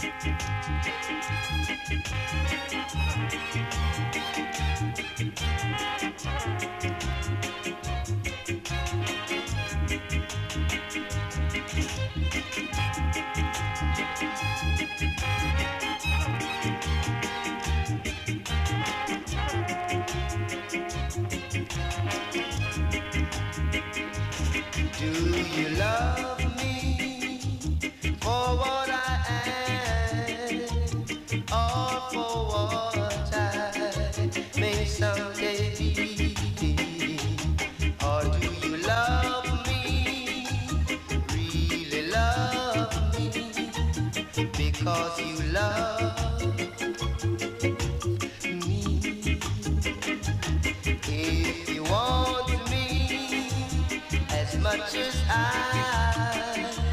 Do you love me for what I am, or for what I may someday be? Or do you love me, really love me, because you love